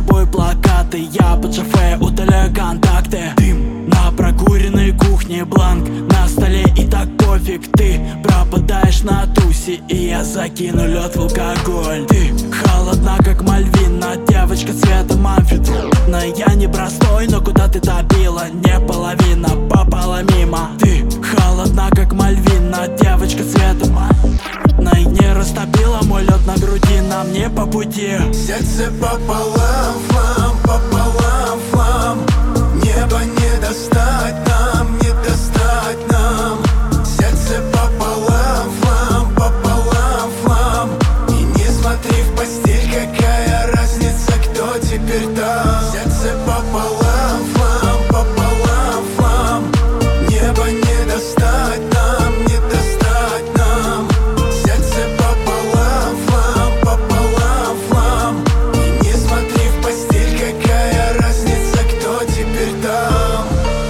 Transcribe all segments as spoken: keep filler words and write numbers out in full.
тобой плакаты. Я под шофе удаляю контакты. Дым на прокуренной кухне, бланк на столе, и так пофиг. Ты пропадаешь на тусе, и я закину лед в алкоголь. Ты холодна, как Мальвина, девочка цвета амфетамина. Я не простой, но куда ты добила? Не половина, попала мимо. Ты холодна, как Мальвина, девочка цвета амфетамина. И не растопила мой лед на груди, нам не по пути. Сердце пополам, флам, пополам, флам. Небо не достать нам, не достать нам. Сердце пополам, флам, пополам, флам. И не смотри в постель, какая разница, кто теперь там. Сердце пополам, флам, пополам, флам. Небо не достать нам, не достать нам. Сердце пополам, флам, пополам, флам. И не смотри в постель, какая разница, кто теперь там.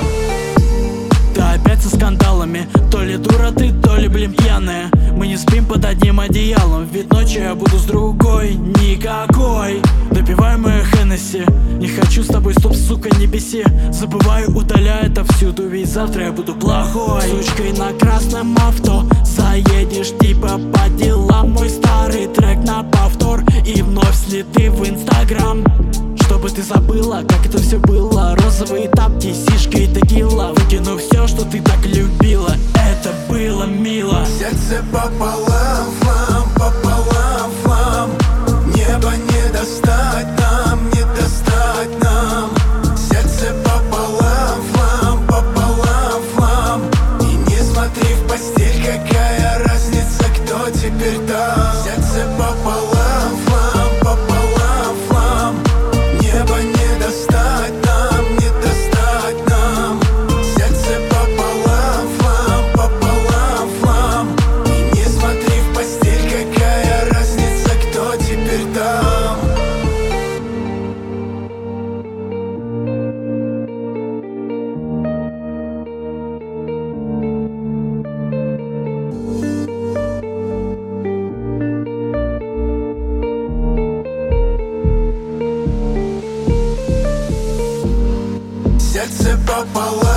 Ты опять со скандалами, то ли дура ты, то ли, блин, пьяная. Мы не спим под одним одеялом, ведь ночью я буду с другой, никакой. Допивай мою Хеннесси, не хочу с тобой, стоп, сука, не беси. Забываю, удаляю это всюду, ведь завтра я буду плохой. Сучкой на красном авто заедешь типа по делам. Мой старый трек на повтор и вновь следы в инстаграм. Чтобы ты забыла, как это все было. Розовые тапки, сишка и текила. Выкину все, что ты так любила. Это было мило. Сердце пополам, флам, пополам, флам. Небо не достать нам, не достать нам. Сердце пополам, флам, пополам, флам. И не смотри в постель, какая разница, кто теперь там. Сердце пополам, флам, пополам, флам. Небо не достать нам, не достать нам. Сердце пополам, флам, пополам, флам. И не смотри в постель, какая разница, кто теперь там. Сердце пополам.